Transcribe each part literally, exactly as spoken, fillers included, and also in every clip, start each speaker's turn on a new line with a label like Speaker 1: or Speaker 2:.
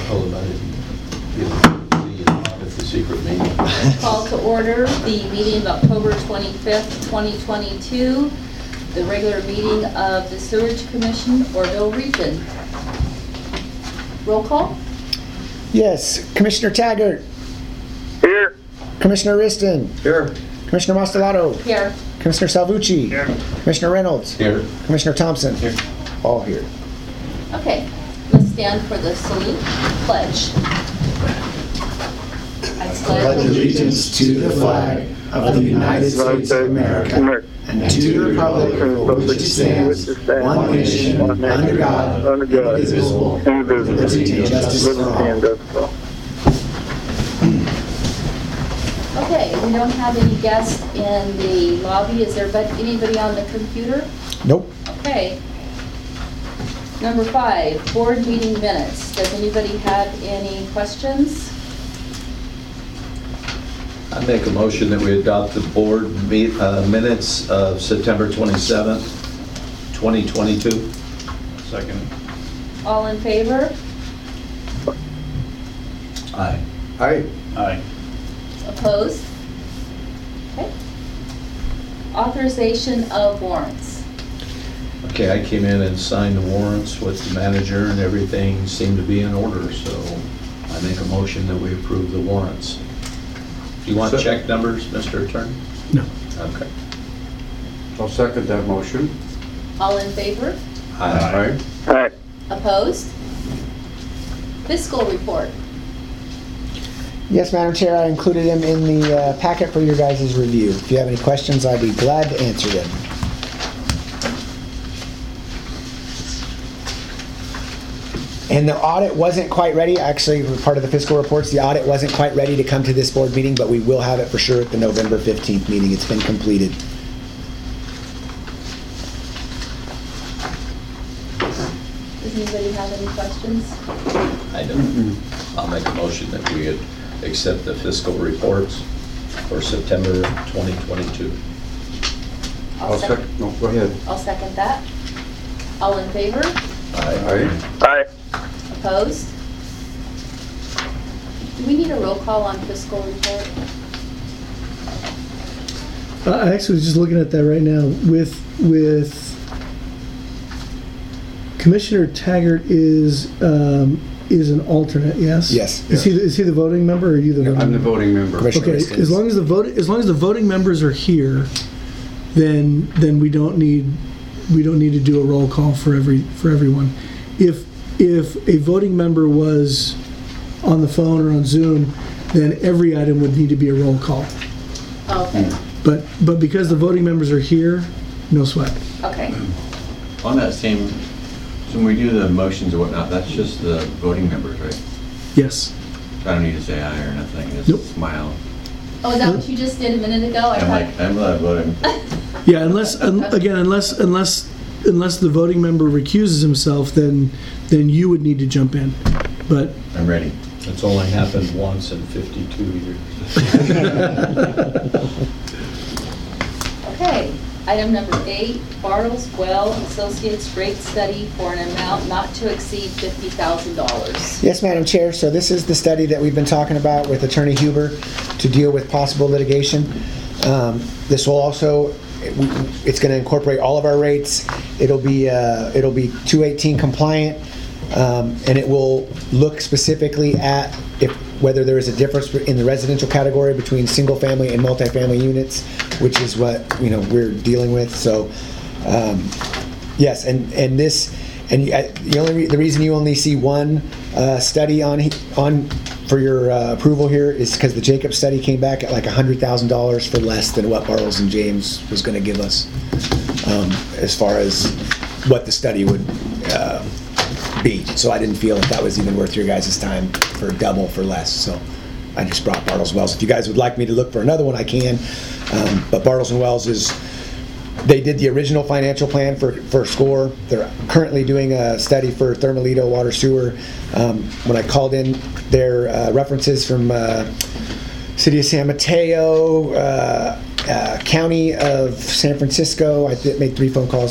Speaker 1: Oh, I didn't get the, the secret meeting.
Speaker 2: Call to order the meeting of October twenty-fifth, twenty twenty-two, the regular meeting of the Sewerage Commission, Oroville Region. Roll call.
Speaker 3: Yes, Commissioner Taggart.
Speaker 4: Here.
Speaker 3: Commissioner Riston.
Speaker 1: Here.
Speaker 3: Commissioner Mastelato.
Speaker 2: Here.
Speaker 3: Commissioner Salvucci.
Speaker 4: Here.
Speaker 3: Commissioner Reynolds.
Speaker 1: Here.
Speaker 3: Commissioner Thompson.
Speaker 1: Here.
Speaker 3: All here.
Speaker 2: Okay, let's stand for the salute pledge. I
Speaker 3: Pledge allegiance to the flag of the United States of America and to the republic for which it stands, one nation, under God,
Speaker 4: under God,
Speaker 3: indivisible,
Speaker 4: indivisible,
Speaker 3: with liberty and justice for
Speaker 4: liberty and
Speaker 3: all.
Speaker 4: justice for all.
Speaker 2: Okay, we don't have any guests in the lobby. Is there but anybody on the computer?
Speaker 3: Nope.
Speaker 2: Okay. Number five, board meeting minutes. Does anybody have any questions?
Speaker 1: I make a motion that we adopt the board meet, uh, minutes of September twenty-seventh, twenty twenty-two. Second.
Speaker 2: All in favor?
Speaker 1: Aye. Aye. Aye.
Speaker 2: Opposed? Okay. Authorization of warrants.
Speaker 1: Okay, I came in and signed the warrants with the manager and everything seemed to be in order, so I make a motion that we approve the warrants. Do you want
Speaker 5: So-
Speaker 1: check numbers, Mister Attorney?
Speaker 5: No.
Speaker 1: Okay.
Speaker 5: I'll second that motion.
Speaker 2: All in favor?
Speaker 1: Aye.
Speaker 4: Aye.
Speaker 2: Opposed? Fiscal report.
Speaker 3: Yes, Madam Chair, I included them in the uh, packet for your guys' review. If you have any questions, I'd be glad to answer them. And the audit wasn't quite ready. Actually, part of the fiscal reports, the audit wasn't quite ready to come to this board meeting, but we will have it for sure at the November fifteenth meeting. It's been completed.
Speaker 2: Does anybody have any questions?
Speaker 1: I don't. I'll make a motion that we accept the fiscal reports for September twenty twenty-two.
Speaker 2: I'll
Speaker 5: I'll
Speaker 2: sec-
Speaker 5: second, no, go ahead.
Speaker 2: I'll second that. All in favor?
Speaker 1: Aye.
Speaker 4: Aye.
Speaker 2: Opposed? Do we need a roll call on fiscal report?
Speaker 6: I actually was just looking at that right now. With with Commissioner Taggart is um, is an alternate. Yes.
Speaker 3: Yes.
Speaker 6: Is he the, is he the voting member or are you the?
Speaker 5: No,
Speaker 6: voting
Speaker 5: I'm the
Speaker 6: member?
Speaker 5: voting member.
Speaker 3: Commissioner
Speaker 6: Okay.
Speaker 3: Riston.
Speaker 6: As long as the vote as long as the voting members are here, then then we don't need we don't need to do a roll call for every for everyone. If if a voting member was on the phone or on Zoom, then every item would need to be a roll call.
Speaker 2: Okay,
Speaker 6: But but because the voting members are here, no sweat.
Speaker 2: okay.
Speaker 7: On that same, so when we do the motions or whatnot, that's just the voting members, right?
Speaker 6: Yes.
Speaker 7: I don't need to say aye or nothing, just
Speaker 6: Nope.
Speaker 7: smile.
Speaker 2: Oh, is that what you just did a minute ago? I
Speaker 7: I'm
Speaker 2: thought-
Speaker 7: like, I'm not voting.
Speaker 6: Yeah, unless un, again, unless unless unless the voting member recuses himself, then then you would need to jump in. But
Speaker 7: I'm ready.
Speaker 1: It's only happened once in fifty-two years.
Speaker 2: Okay, item number eight, Bartles Well Associates rate study for an amount not to exceed fifty thousand dollars.
Speaker 3: Yes, Madam Chair. So this is the study that we've been talking about with Attorney Huber to deal with possible litigation. Um, this will also, it's going to incorporate all of our rates. It'll be uh, it'll be two eighteen compliant, um, and it will look specifically at if whether there is a difference in the residential category between single-family and multifamily units, which is what you know we're dealing with. So, um, yes, and and this and you- I- the only re- the reason you only see one uh, study on he- on for your uh, approval here is because the Jacob study came back at like a hundred thousand dollars for less than what Bartles and James was going to give us, um, as far as what the study would uh, be. So I didn't feel that that was even worth your guys' time for double for less. So I just brought Bartles and Wells. If you guys would like me to look for another one, I can. Um, but Bartles and Wells is, they did the original financial plan for, for SCORE. They're currently doing a study for Thermalito Water Sewer. Um, when I called in their uh, references from uh, City of San Mateo, uh, uh, County of San Francisco, I th- made three phone calls,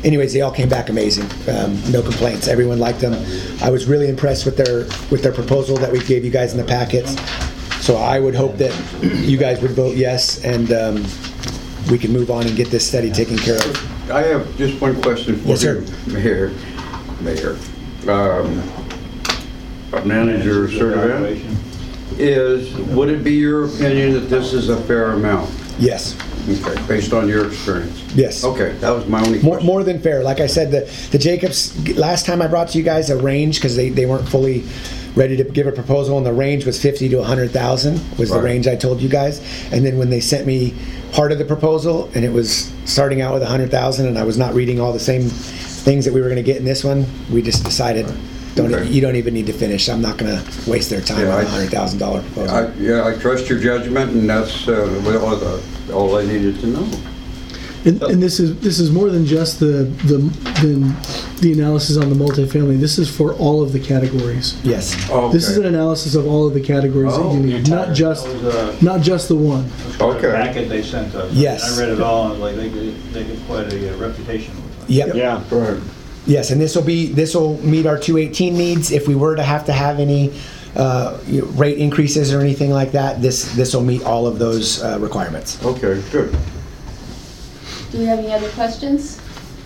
Speaker 3: anyways, they all came back amazing. Um, no complaints. Everyone liked them. I was really impressed with their with their proposal that we gave you guys in the packets. So I would hope that you guys would vote yes, and um, we can move on and get this study taken care of.
Speaker 5: I have just one question for
Speaker 3: Yes, sir.
Speaker 5: you, Mayor. Mayor. Um, Manager Sertivant, is, would it be your opinion that this is a fair amount?
Speaker 3: Yes.
Speaker 5: Okay, based on your experience?
Speaker 3: Yes.
Speaker 5: Okay, that was my only
Speaker 3: More,
Speaker 5: question.
Speaker 3: more than fair. Like I said, the, the Jacobs, last time I brought to you guys a range, because they, they weren't fully ready to give a proposal, and the range was fifty to one hundred thousand was the
Speaker 5: Right.
Speaker 3: range I told you guys. And then when they sent me part of the proposal, and it was starting out with one hundred thousand, and I was not reading all the same things that we were going to get in this one, we just decided, don't
Speaker 5: Okay.
Speaker 3: you don't even need to finish. I'm not going to waste their time
Speaker 5: Yeah,
Speaker 3: on
Speaker 5: I-
Speaker 3: a one hundred thousand dollars proposal.
Speaker 5: I, yeah, I trust your judgment, and that's uh, all, the, all I needed to know.
Speaker 6: And, and this is this is more than just the the than the analysis on the multifamily. This is for all of the categories.
Speaker 3: Yes.
Speaker 5: Okay.
Speaker 6: This is an analysis of all of the categories
Speaker 5: Oh,
Speaker 6: that you need, not just
Speaker 4: That was, uh,
Speaker 6: not just the one.
Speaker 5: Okay.
Speaker 4: The packet they sent us.
Speaker 3: Yes.
Speaker 4: I read it all, and like, they get, they get quite a uh, reputation with it.
Speaker 3: Yep.
Speaker 5: Yeah, right.
Speaker 3: Yes, and this will be, this will meet our two eighteen needs. If we were to have to have any uh, you know, rate increases or anything like that, this, this will meet all of those uh, requirements.
Speaker 5: Okay, good.
Speaker 2: Do we have any other questions?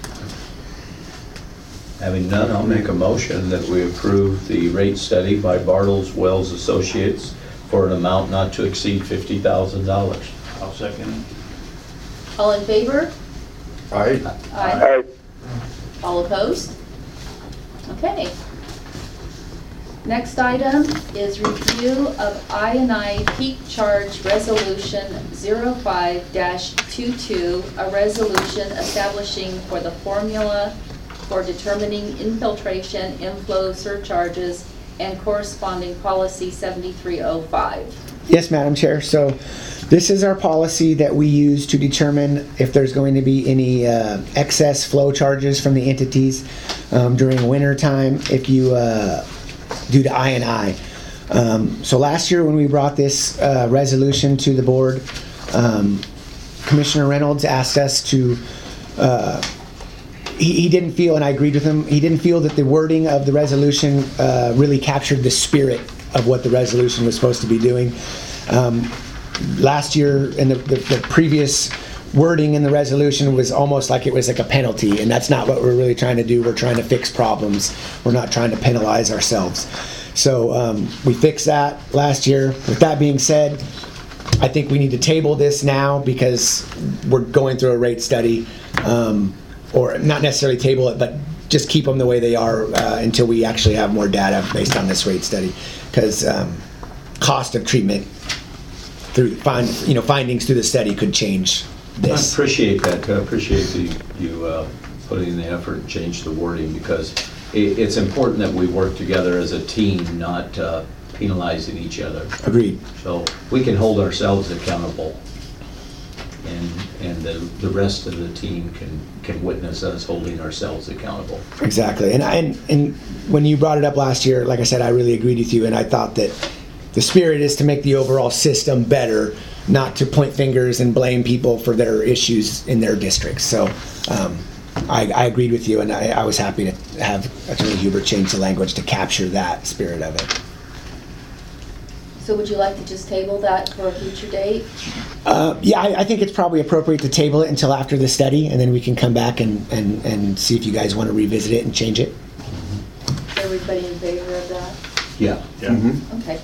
Speaker 1: Having none, I'll make a motion that we approve the rate study by Bartles Wells Associates for an amount not to exceed fifty thousand dollars.
Speaker 4: I'll second it.
Speaker 2: All in favor?
Speaker 5: I,
Speaker 2: Aye. All opposed? Okay. Next item is review of I and I peak charge resolution zero five dash twenty-two, a resolution establishing for the formula for determining infiltration, inflow surcharges, and corresponding policy seventy-three oh five.
Speaker 3: Yes, Madam Chair. So this is our policy that we use to determine if there's going to be any uh, excess flow charges from the entities um, during winter time if you uh, due to I and I. Um, so last year when we brought this uh, resolution to the board, um, Commissioner Reynolds asked us to uh, He, he didn't feel, and I agreed with him, he didn't feel that the wording of the resolution uh, really captured the spirit of what the resolution was supposed to be doing. Um, last year, and the, the, the previous wording in the resolution was almost like it was like a penalty, and that's not what we're really trying to do. We're trying to fix problems. We're not trying to penalize ourselves. So um, we fixed that last year. With that being said, I think we need to table this now because we're going through a rate study. Um, or not necessarily table it, but just keep them the way they are uh, until we actually have more data based on this rate study. Because um, cost of treatment through find you know findings through the study could change
Speaker 1: I
Speaker 3: this.
Speaker 1: appreciate that. I appreciate the, you uh, putting in the effort and change the wording because it, it's important that we work together as a team, not uh, penalizing each other.
Speaker 3: Agreed.
Speaker 1: So we can hold ourselves accountable, and and the, the rest of the team can can witness us holding ourselves accountable.
Speaker 3: Exactly. And, I, and and when you brought it up last year, like I said, I really agreed with you, and I thought that the spirit is to make the overall system better, not to point fingers and blame people for their issues in their districts. So um, I, I agreed with you, and I, I was happy to have Attorney Huber change the language to capture that spirit of it.
Speaker 2: So would you like to just table that for a future date?
Speaker 3: Uh, yeah, I, I think it's probably appropriate to table it until after the study, and then we can come back and, and, and see if you guys want to revisit it and change it.
Speaker 2: Everybody in favor of that?
Speaker 1: Yeah.
Speaker 4: Yeah.
Speaker 5: Mhm.
Speaker 2: Okay.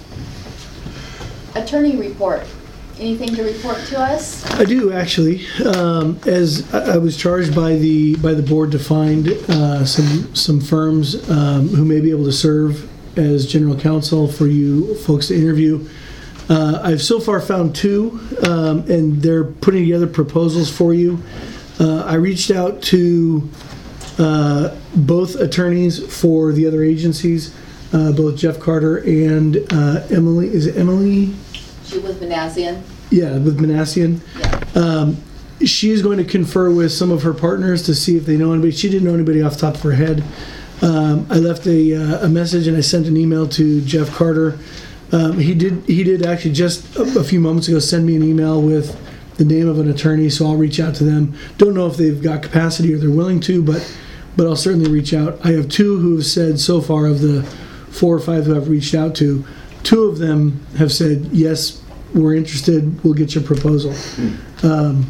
Speaker 2: Attorney report. Anything to report to us?
Speaker 6: I do actually. Um, as I I was charged by the by the board to find uh, some some firms um, who may be able to serve as general counsel for you folks to interview. Uh, I've so far found two, um, and they're putting together proposals for you. Uh, I reached out to uh, both attorneys for the other agencies, uh, both Jeff Carter and uh, Emily. Is it Emily?
Speaker 2: She was Manassian.
Speaker 6: Yeah, with Manassian.
Speaker 2: Yeah.
Speaker 6: Um, she is going to confer with some of her partners to see if they know anybody. She didn't know anybody off the top of her head. Um, I left a, uh, a message and I sent an email to Jeff Carter. Um, he did he did actually just a, a few moments ago send me an email with the name of an attorney, so I'll reach out to them. Don't know if they've got capacity or they're willing to, but but I'll certainly reach out. I have two who have said so far of the four or five who I've reached out to, two of them have said, yes, we're interested, we'll get your proposal. Um,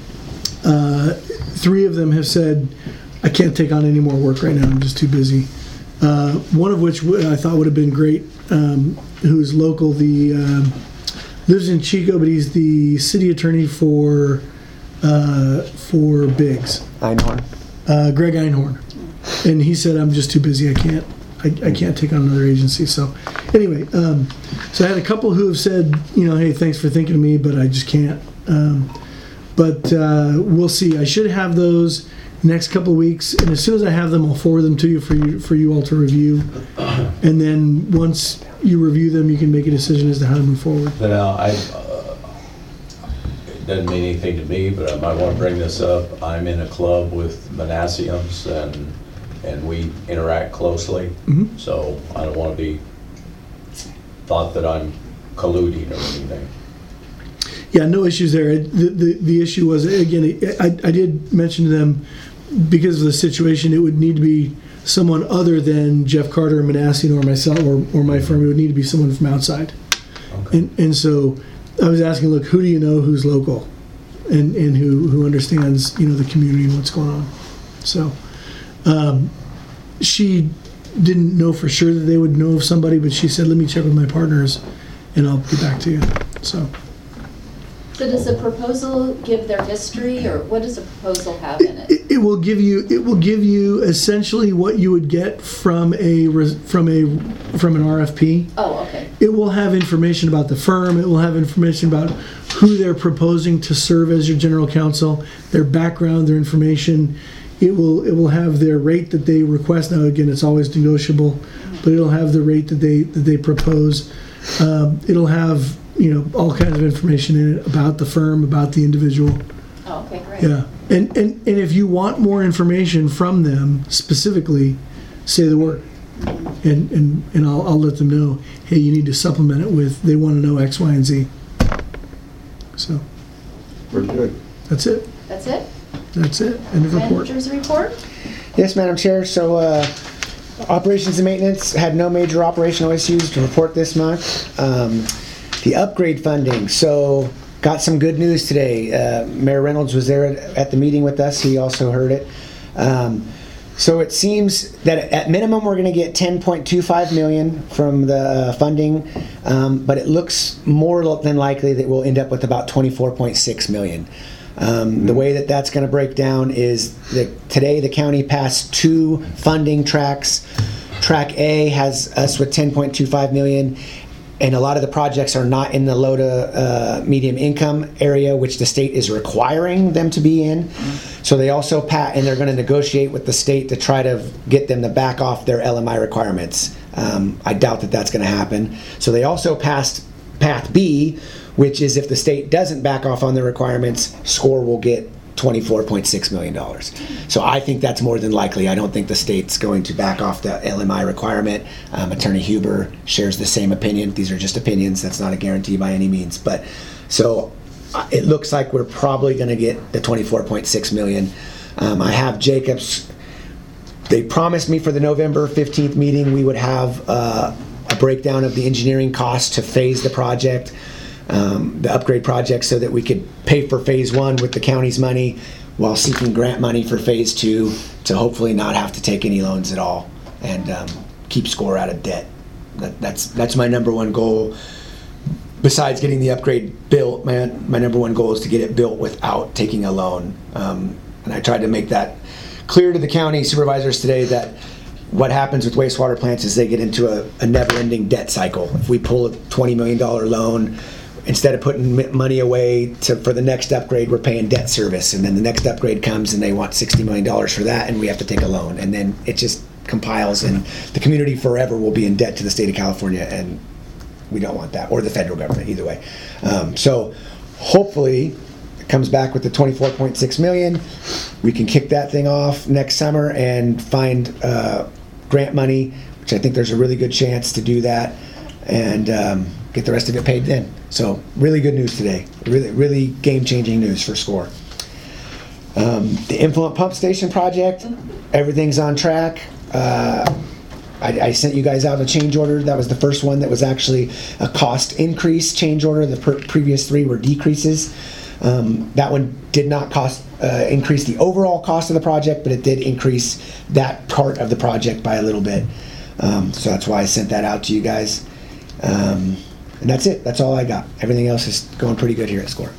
Speaker 6: uh, three of them have said, I can't take on any more work right now, I'm just too busy. Uh, one of which I thought would have been great, um, who's local, the um, lives in Chico, but he's the city attorney for uh, for Biggs,
Speaker 3: Einhorn.
Speaker 6: uh, Greg Einhorn, and he said, I'm just too busy, I can't I, I can't take on another agency. So anyway, um, so I had a couple who have said, you know, hey, thanks for thinking of me, but I just can't. Um, but uh, we'll see. I should have those next couple of weeks, and as soon as I have them, I'll forward them to you for you for you all to review. And then once you review them, you can make a decision as to how to move forward.
Speaker 1: But uh, I, uh, it doesn't mean anything to me, but I might want to bring this up. I'm in a club with Manassiums, and and we interact closely.
Speaker 6: Mhm.
Speaker 1: So I don't want to be thought that I'm colluding or anything.
Speaker 6: Yeah, no issues there. The the, the issue was, again, I, I did mention to them, because of the situation, it would need to be someone other than Jeff Carter, Manassian, or myself, or, or my firm. It would need to be someone from outside.
Speaker 1: Okay.
Speaker 6: And and so I was asking, look, who do you know who's local, and and who who understands, you know, the community and what's going on. So um, she didn't know for sure that they would know of somebody, but she said, let me check with my partners, and I'll get back to you. So.
Speaker 2: So does the proposal give their history, or what does the proposal have in it?
Speaker 6: It, it will give you. It will give you essentially what you would get from a res- from a from an R F P.
Speaker 2: Oh, okay.
Speaker 6: It will have information about the firm. It will have information about who they're proposing to serve as your general counsel, their background, their information. It will it will have their rate that they request. Now, again, it's always negotiable, but it'll have the rate that they that they propose. Um, it'll have, you know, all kinds of information in it about the firm, about the individual.
Speaker 2: Oh, okay, great.
Speaker 6: Yeah, and and and if you want more information from them specifically, say the word, and and and I'll I'll let them know. Hey, you need to supplement it with. They want to know X, Y, and Z. So
Speaker 5: We're good.
Speaker 6: that's it.
Speaker 2: That's it?
Speaker 6: That's it. End of report.
Speaker 2: Manager's report?
Speaker 3: Yes, Madam Chair. So uh, operations and maintenance had no major operational issues to report this month. Um, the upgrade funding. So got some good news today. Uh, Mayor Reynolds was there at, at the meeting with us. He also heard it. Um, so it seems that at minimum we're going to get ten point two five million from the uh, funding, um, but it looks more than likely that we'll end up with about twenty-four point six million. Um, the way that that's going to break down is that today the county passed two funding tracks. Track A has us with ten point two five million, and a lot of the projects are not in the low to uh, medium income area, which the state is requiring them to be in. So they also pat, and they're going to negotiate with the state to try to get them to back off their L M I requirements. Um, I doubt that that's going to happen. So they also passed Path B, which is if the state doesn't back off on their requirements, SCORE will get twenty-four point six million dollars. So I think that's more than likely. I don't think the state's going to back off the L M I requirement. Um, Attorney Huber shares the same opinion. These are just opinions. That's not a guarantee by any means. But so uh, it looks like we're probably going to get the twenty-four point six million. Um, I have Jacobs. They promised me for the November fifteenth meeting we would have uh, a breakdown of the engineering costs to phase the project. Um, the upgrade project, so that we could pay for phase one with the county's money while seeking grant money for phase two to hopefully not have to take any loans at all and um, keep SCORE out of debt. That, that's that's my number one goal. Besides getting the upgrade built, my, my number one goal is to get it built without taking a loan. Um, and I tried to make that clear to the county supervisors today that what happens with wastewater plants is they get into a, a never-ending debt cycle. If we pull a twenty million dollars loan, instead of putting money away to, for the next upgrade, we're paying debt service. And then the next upgrade comes and they want sixty million dollars for that, and we have to take a loan. And then it just compiles, and the community forever will be in debt to the state of California, and we don't want that, or the federal government, either way. Um, so hopefully it comes back with the twenty-four point six million. We can kick that thing off next summer and find uh, grant money, which I think there's a really good chance to do that. and um, get the rest of it paid then. So really good news today. Really, really game-changing news for SCORE. Um, the influent pump station project, everything's on track. Uh, I, I sent you guys out a change order. That was the first one that was actually a cost increase change order. The per- previous three were decreases. Um, that one did not cost uh, increase the overall cost of the project, but it did increase that part of the project by a little bit. Um, so that's why I sent that out to you guys. Um, and that's it. That's all I got. Everything else is going pretty good here at SCORE.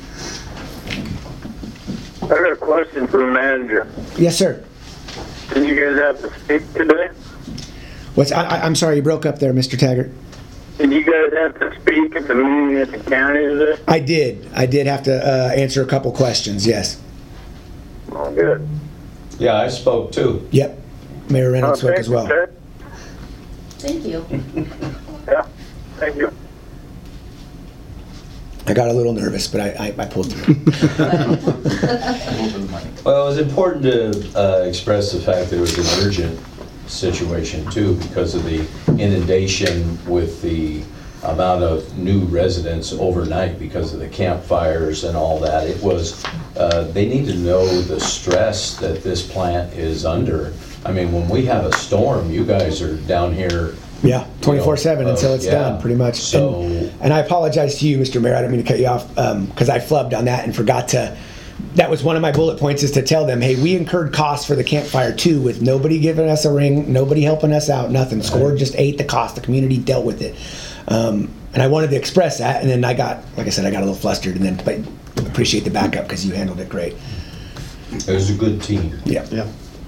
Speaker 8: I got a question for the manager.
Speaker 3: Yes, sir.
Speaker 8: Did you guys have to speak today?
Speaker 3: What's I, I- I'm sorry, you broke up there, Mister Taggart.
Speaker 8: Did you guys have to speak at the meeting at the county today?
Speaker 3: I did. I did have to uh, answer a couple questions. Yes.
Speaker 8: Oh, good.
Speaker 1: Yeah, I spoke too.
Speaker 3: Yep. Mayor Reynolds spoke
Speaker 8: Okay,
Speaker 3: as well.
Speaker 8: okay.
Speaker 2: Thank you.
Speaker 8: Yeah, thank you.
Speaker 3: I got a little nervous, but I, I, I pulled through.
Speaker 1: Well, it was important to uh, express the fact that it was an urgent situation too, because of the inundation with the amount of new residents overnight because of the campfires and all that. It was, uh, they need to know the stress that this plant is under. I mean, when we have a storm, you guys are down here.
Speaker 3: Yeah, twenty-four seven
Speaker 1: uh,
Speaker 3: until it's
Speaker 1: yeah.
Speaker 3: done, pretty much.
Speaker 1: So-
Speaker 3: and, and I apologize to you, Mister Mayor. I don't mean to cut you off because I flubbed on that and forgot to. That was one of my bullet points, is to tell them, hey, we incurred costs for the campfire too, with nobody giving us a ring, nobody helping us out, nothing. SCORE just ate the cost. The community dealt with it. Um, and I wanted to express that, and then I got, like I said, I got a little flustered, and then but appreciate the backup because you handled it great.
Speaker 1: It was a good team.
Speaker 3: Yeah.
Speaker 6: Yeah.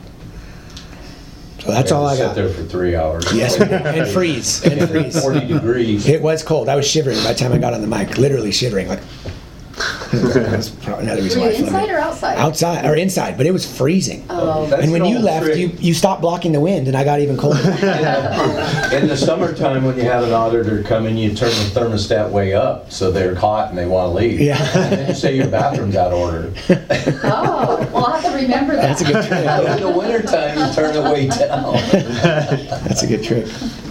Speaker 3: So that's
Speaker 1: We had
Speaker 3: all
Speaker 1: to
Speaker 3: I
Speaker 1: sit
Speaker 3: got.
Speaker 1: there for three hours.
Speaker 3: Yes, and freeze, and freeze.
Speaker 1: forty degrees.
Speaker 3: It was cold. I was shivering by the time I got on the mic, literally shivering. Like, that's probably another reason
Speaker 2: Were
Speaker 3: why
Speaker 2: you
Speaker 3: I flubbed
Speaker 2: inside
Speaker 3: it.
Speaker 2: or outside?
Speaker 3: Outside or inside, but it was freezing.
Speaker 2: Oh,
Speaker 1: That's
Speaker 3: And when
Speaker 1: an
Speaker 3: you
Speaker 1: old
Speaker 3: left,
Speaker 1: trick.
Speaker 3: you, you stopped blocking the wind, and I got even colder.
Speaker 1: In the summertime, when you have an auditor come in, you turn the thermostat way up, so they're hot and they want to leave.
Speaker 3: Yeah.
Speaker 1: And then you say your bathroom's out of order.
Speaker 2: oh, well, I'll have to remember that.
Speaker 3: That's a good trick.
Speaker 1: In the wintertime, you turn it way down.
Speaker 3: That's a good trick.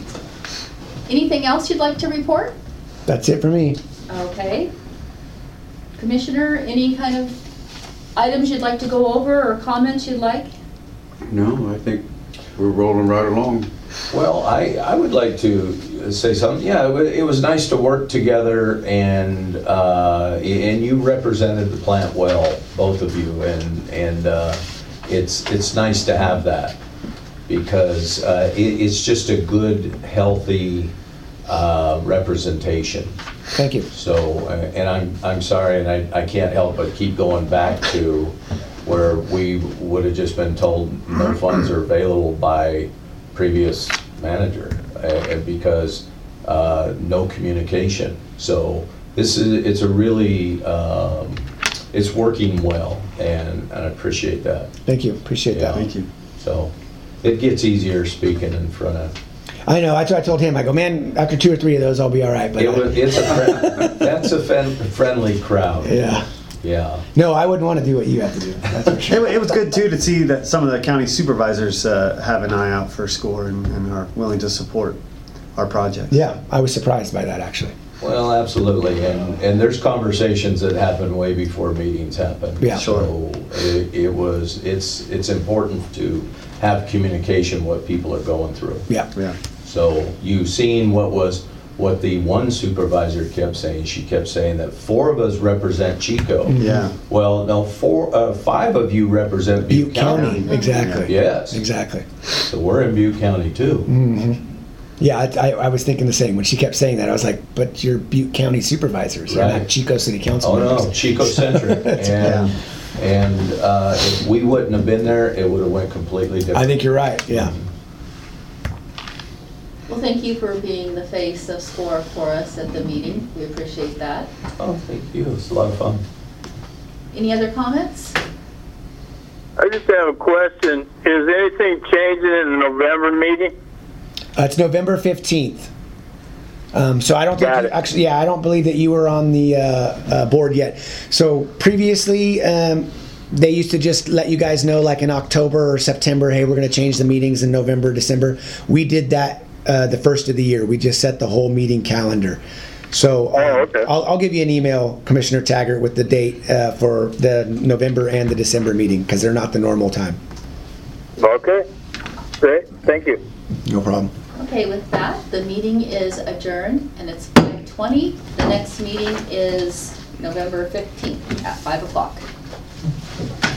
Speaker 2: Anything else you'd like to report?
Speaker 3: That's it for me.
Speaker 2: Okay. Commissioner, any kind of items you'd like to go over or comments you'd like?
Speaker 5: No, I think we're rolling right along.
Speaker 1: Well, I, I would like to say something. Yeah, it wa- it was nice to work together, and uh, and you represented the plant well, both of you, and and uh, it's it's nice to have that, because uh, it, it's just a good, healthy uh, representation.
Speaker 3: Thank you.
Speaker 1: So, uh, and I'm, I'm sorry, and I, I can't help but keep going back to where we would have just been told no funds are available by previous manager, uh, because uh, no communication. So this is, it's a really, um, it's working well, and, and I appreciate that.
Speaker 3: Thank you. Appreciate
Speaker 1: Yeah.
Speaker 3: that.
Speaker 6: Thank you.
Speaker 1: So it gets easier speaking in front of.
Speaker 3: I know. That's what I told him. I go, man, after two or three of those, I'll be all right. But
Speaker 1: It
Speaker 3: I-
Speaker 1: was, it's a, friend- that's a fen- friendly crowd.
Speaker 3: yeah.
Speaker 1: Yeah.
Speaker 3: No, I wouldn't want to do what you have to do. That's for
Speaker 9: It,
Speaker 3: sure.
Speaker 9: wa- it was good too to see that some of the county supervisors uh, have an eye out for SCORE and, and are willing to support our project.
Speaker 3: Yeah, I was surprised by that, actually.
Speaker 1: Well, absolutely, and, and there's conversations that happen way before meetings happen.
Speaker 3: Yeah.
Speaker 1: So it, it was, it's, it's important to have communication, what people are going through.
Speaker 3: Yeah.
Speaker 9: Yeah.
Speaker 1: So you've seen what was, what the one supervisor kept saying. She kept saying that four of us represent Chico.
Speaker 9: Yeah.
Speaker 1: Well, no, four, uh, five of you represent Butte
Speaker 3: Butte County.
Speaker 1: County.
Speaker 3: Exactly.
Speaker 1: Yes.
Speaker 3: Exactly.
Speaker 1: So we're in Butte County too.
Speaker 3: Mm-hmm. Yeah, I, I, I was thinking the same. When she kept saying that, I was like, but you're Butte County supervisors. You're
Speaker 1: Right.
Speaker 3: not Chico City Council
Speaker 1: Oh,
Speaker 3: members.
Speaker 1: no, Chico-centric. And,
Speaker 9: Yeah.
Speaker 1: and uh, if we wouldn't have been there, it would have went completely different.
Speaker 3: I think you're right, yeah.
Speaker 2: Well, thank you for being the face of SCORE for us at the meeting. We appreciate that.
Speaker 1: Oh, thank you. It's a lot of fun.
Speaker 2: Any other comments?
Speaker 8: I just have a question. Is anything changing in the November meeting?
Speaker 3: Uh, it's November fifteenth. Um, so I don't think,
Speaker 8: Got
Speaker 3: you,
Speaker 8: it.
Speaker 3: actually, yeah, I don't believe that you were on the uh, uh, board yet. So previously, um, they used to just let you guys know like in October or September, hey, we're going to change the meetings in November, December. We did that uh, the first of the year. We just set the whole meeting calendar. So
Speaker 8: Oh,
Speaker 3: um,
Speaker 8: okay.
Speaker 3: I'll, I'll give you an email, Commissioner Taggart, with the date uh, for the November and the December meeting, because they're not the normal time.
Speaker 8: Okay, great, thank you.
Speaker 3: No problem.
Speaker 2: Okay, with that, the meeting is adjourned, and it's five twenty. The next meeting is November fifteenth at five o'clock.